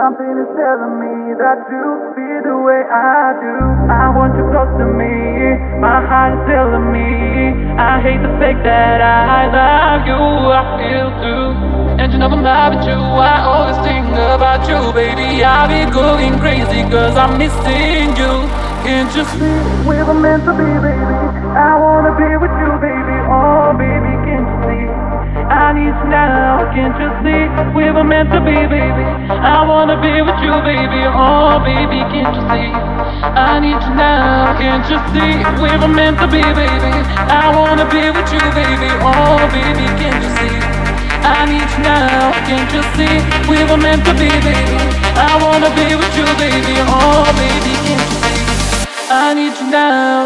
Something is telling me that you feel the way I do. I want you close to me. My heart is telling me I hate the fact that I love you. I feel too. And you know I'm loving you. I always think about you, baby. I'll be going crazy cause I'm missing you. Can't you see we were meant to be, baby? I wanna be with you, baby. Oh, baby, can't you see? I need you now, can't you see? We were meant to be, baby. I wanna be with you, baby. Oh, baby, can't you see? I need you now, can't you see? We were meant to be, baby. I wanna be with you, baby. Oh, baby, can't you see? I need you now, can't you see? We were meant to be, baby. I wanna be with you, baby. Oh, baby, can't you see? I need you now.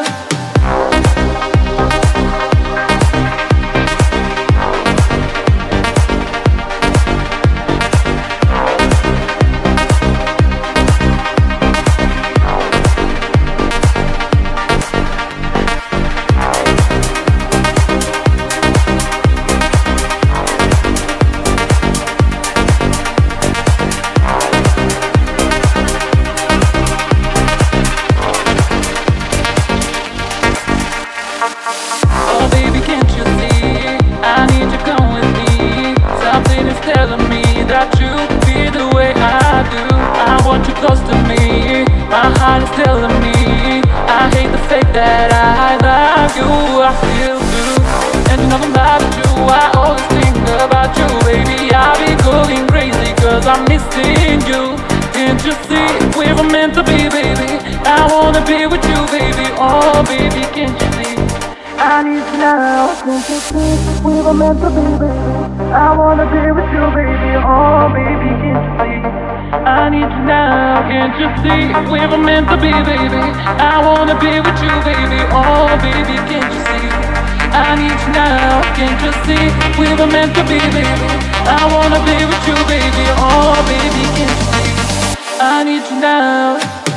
Close to me, my heart is telling me I hate the fact that I love you. I feel too, and you know I'm loving you. I always think about you, baby. I'll be going crazy cause I'm missing you. Can't you see we were meant to be, baby? I wanna be with you, baby. Oh, baby, can't you see? I need you now, can't you see? We were meant to be, baby. I wanna be with you, baby. Oh, baby, can't you see? I need you now, can't you see? We were meant to be, baby. I wanna be with you, baby. Oh, baby, can't you see? I need you now, can't you see? We were meant to be, baby. I wanna be with you, baby. Oh, baby, can't you see? I need you now.